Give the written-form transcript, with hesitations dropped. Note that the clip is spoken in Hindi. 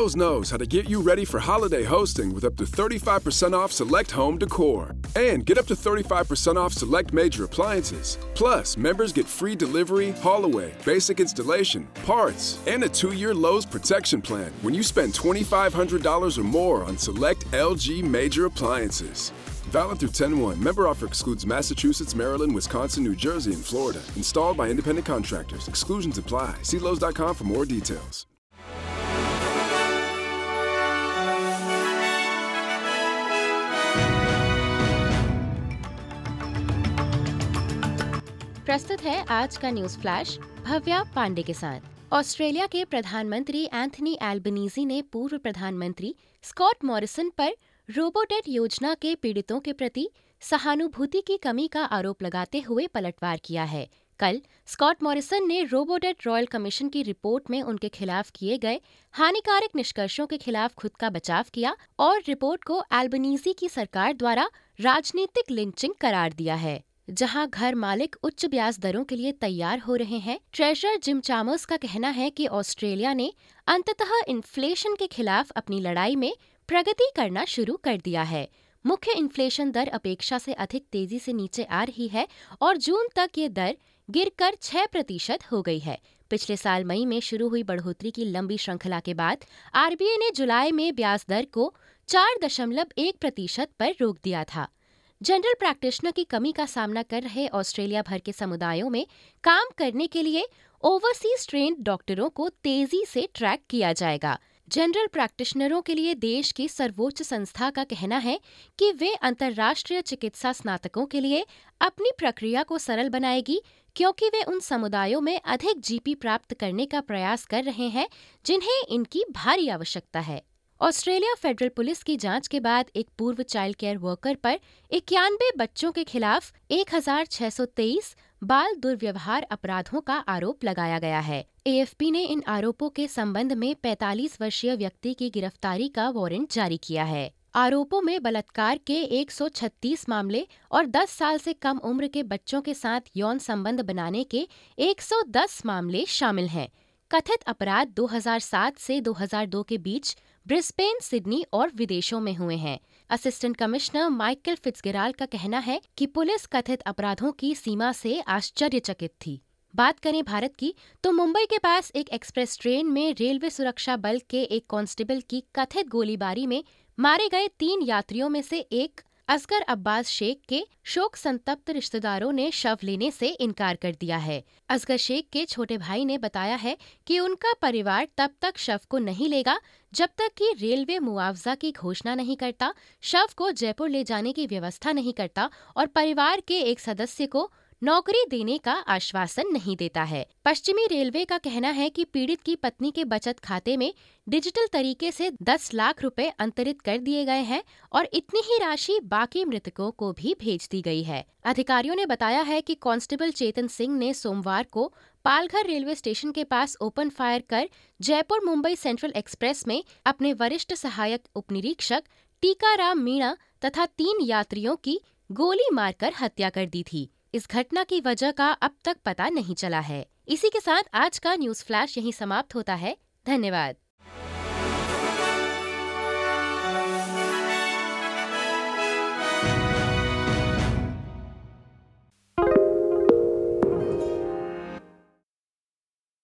Lowe's knows how to get you ready for holiday hosting with up to 35% off select home decor. And get up to 35% off select major appliances. Plus, members get free delivery, haul away, basic installation, parts, and a 2-year Lowe's protection plan when you spend $2,500 or more on select LG major appliances. Valid through 10/1. Member offer excludes Massachusetts, Maryland, Wisconsin, New Jersey, and Florida. Installed by independent contractors. Exclusions apply. See Lowe's.com for more details. प्रस्तुत है आज का न्यूज फ्लैश भव्या पांडे के साथ। ऑस्ट्रेलिया के प्रधानमंत्री एंथनी एल्बनीज़ी ने पूर्व प्रधानमंत्री स्कॉट मॉरिसन पर रोबोडेट योजना के पीड़ितों के प्रति सहानुभूति की कमी का आरोप लगाते हुए पलटवार किया है। कल स्कॉट मॉरिसन ने रोबोडेट रॉयल कमीशन की रिपोर्ट में उनके खिलाफ किए गए हानिकारक निष्कर्षों के खिलाफ खुद का बचाव किया और रिपोर्ट को एल्बनीज़ी की सरकार द्वारा राजनीतिक लिंचिंग करार दिया है। जहां घर मालिक उच्च ब्याज दरों के लिए तैयार हो रहे हैं, ट्रेजरर जिम चामर्स का कहना है कि ऑस्ट्रेलिया ने अंततः इन्फ्लेशन के खिलाफ अपनी लड़ाई में प्रगति करना शुरू कर दिया है। मुख्य इन्फ्लेशन दर अपेक्षा से अधिक तेजी से नीचे आ रही है और जून तक ये दर गिरकर 6% हो गई है। पिछले साल मई में शुरू हुई बढ़ोतरी की लंबी श्रृंखला के बाद आरबीआई ने जुलाई में ब्याज दर को 4.1% पर रोक दिया था। जनरल प्रैक्टिशनर की कमी का सामना कर रहे ऑस्ट्रेलिया भर के समुदायों में काम करने के लिए ओवरसीज ट्रेन्ड डॉक्टरों को तेजी से ट्रैक किया जाएगा। जनरल प्रैक्टिशनरों के लिए देश की सर्वोच्च संस्था का कहना है कि वे अंतर्राष्ट्रीय चिकित्सा स्नातकों के लिए अपनी प्रक्रिया को सरल बनाएगी, क्योंकि वे उन समुदायों में अधिक जीपी प्राप्त करने का प्रयास कर रहे हैं जिन्हें इनकी भारी आवश्यकता है। ऑस्ट्रेलिया फेडरल पुलिस की जांच के बाद एक पूर्व चाइल्ड केयर वर्कर पर 91 बच्चों के खिलाफ 1623 बाल दुर्व्यवहार अपराधों का आरोप लगाया गया है। एएफपी ने इन आरोपों के संबंध में 45 वर्षीय व्यक्ति की गिरफ्तारी का वारंट जारी किया है। आरोपों में बलात्कार के 136 मामले और 10 साल से कम उम्र के बच्चों के साथ यौन संबंध बनाने के 110 मामले शामिल हैं। कथित अपराध 2007 से 2002 के बीच ब्रिस्बेन, सिडनी और विदेशों में हुए हैं। असिस्टेंट कमिश्नर माइकल फिट्जगेराल्ड का कहना है कि पुलिस कथित अपराधों की सीमा से आश्चर्यचकित थी। बात करें भारत की, तो मुंबई के पास एक एक्सप्रेस ट्रेन में रेलवे सुरक्षा बल के एक कांस्टेबल की कथित गोलीबारी में मारे गए 3 यात्रियों में से एक असगर अब्बास शेख के शोक संतप्त रिश्तेदारों ने शव लेने से इनकार कर दिया है। असगर शेख के छोटे भाई ने बताया है कि उनका परिवार तब तक शव को नहीं लेगा जब तक कि रेलवे मुआवजा की घोषणा नहीं करता, शव को जयपुर ले जाने की व्यवस्था नहीं करता और परिवार के एक सदस्य को नौकरी देने का आश्वासन नहीं देता है। पश्चिमी रेलवे का कहना है कि पीड़ित की पत्नी के बचत खाते में डिजिटल तरीके से 10 लाख रुपए अंतरित कर दिए गए हैं और इतनी ही राशि बाकी मृतकों को भी भेज दी गई है। अधिकारियों ने बताया है कि कांस्टेबल चेतन सिंह ने सोमवार को पालघर रेलवे स्टेशन के पास ओपन फायर कर जयपुर मुंबई सेंट्रल एक्सप्रेस में अपने वरिष्ठ सहायक उपनिरीक्षक टीकाराम मीणा तथा 3 यात्रियों की गोली मारकर हत्या कर दी थी। इस घटना की वजह का अब तक पता नहीं चला है। इसी के साथ आज का न्यूज फ्लैश यहीं समाप्त होता है। धन्यवाद।